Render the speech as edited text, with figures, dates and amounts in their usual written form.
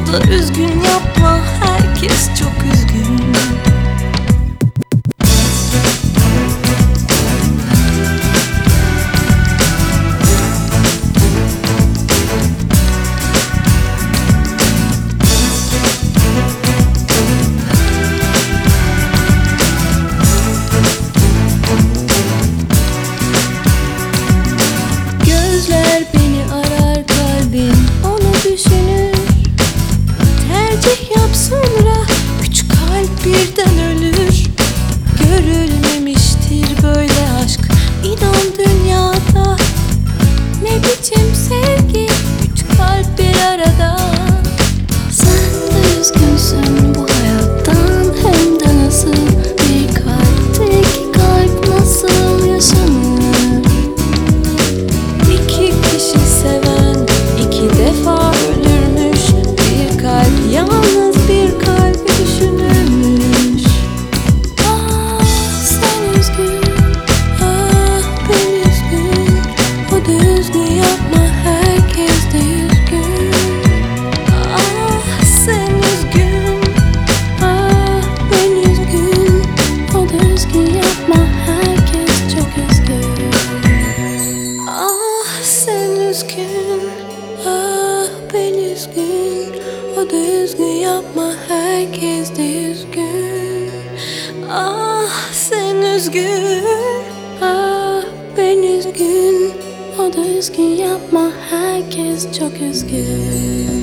da üzgün yapma, herkes çok üzgün. Gözler beni arar, kalbim onu düşünür. Tercih yap sonra küçük kalp birden ölür. Görülmemiştir böyle aşk inan dünyada. Ne biçim sevgi, küçük kalp bir arada. Sen de üzgünsün bu hayattan, hem de nasıl. Bir kalpte iki kalp nasıl yaşanır? İki kişi seven iki defa ölürmüş. Bir kalp yalnız bir kalbi düşünürmüş. Ah sen üzgün, ah ben üzgün. O da üzgün yapma, herkes de üzgün. Ah sen üzgün, ah ben üzgün. O da üzgün yapma, herkes çok üzgün. Ah sen üzgün, ah ben üzgün. O da üzgün yapma, herkes de üzgün. Ah sen üzgün, ah ben üzgün. O da üzgün yapma, herkes çok üzgün.